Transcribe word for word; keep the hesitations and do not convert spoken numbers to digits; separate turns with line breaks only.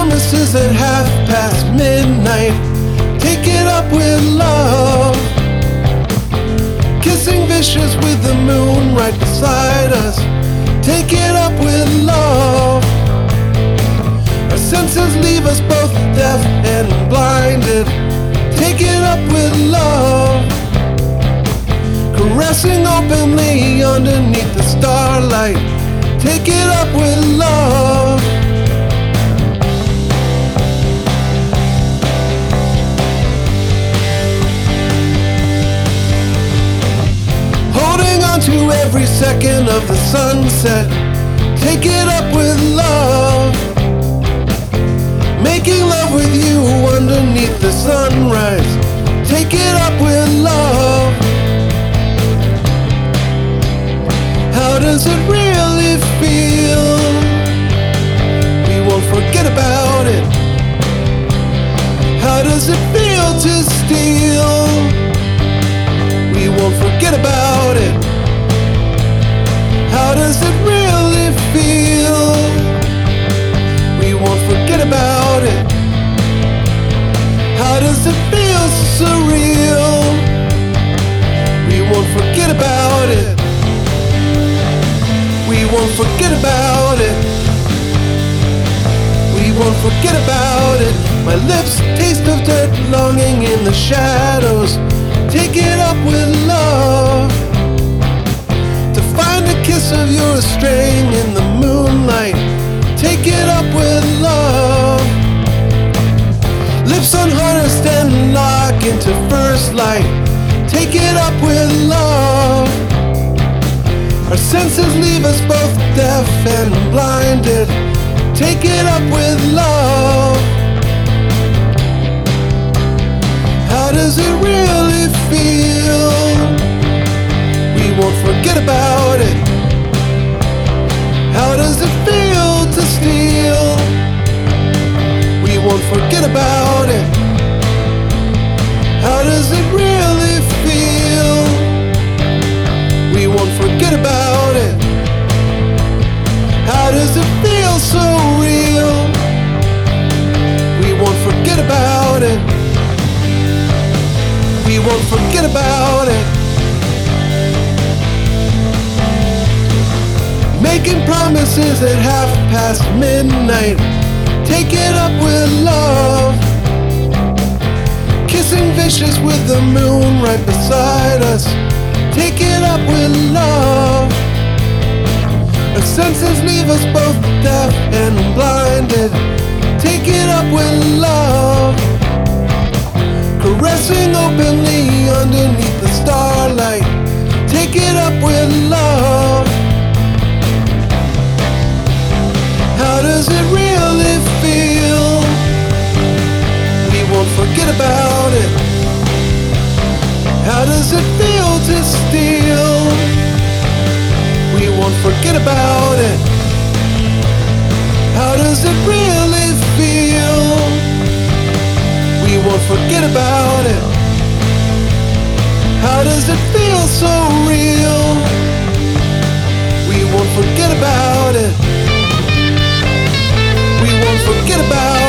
promises at half past midnight. Take it up with love. Kissing vicious with the moon right beside us. Take it up with love. Our senses leave us both deaf and blinded. Take it up with love. Caressing openly underneath the starlight. Take it up with love. Holding on to every second of the sunset. Take it up with love. Making love with you underneath the sunrise. Take it up with love. How does it really feel? We won't forget about it. How does it feel to steal? We won't forget about it. How does it really feel? We won't forget about it. How does it feel surreal? We won't forget about it. We won't forget about it. We won't forget about it. My lips taste of dirt, longing in the shadows. Take it up with love. To find a kiss of yours straying in the moonlight. Take it up with love. Lips unharnessed and lock into first light. Take it up with love. Our senses leave us both deaf and blinded. Take it up with love. How does it really feel? We won't forget about it. How does it feel to steal? We won't forget about it. How does it really feel? We won't forget about it. How does it feel so real? We won't forget about it. We won't forget about it. Making promises at half past midnight. Take it up with love. Kissing vicious with the moon right beside us. Take it up with love. Our senses leave us both deaf and blinded. Take it up with love. Caressing openly underneath the starlight. Take it up with love. How does it really feel? We won't forget about it. How does it feel to steal? We won't forget about it. How does it really feel? We won't forget about it. How does it feel so real? We won't forget about it. We won't forget about it.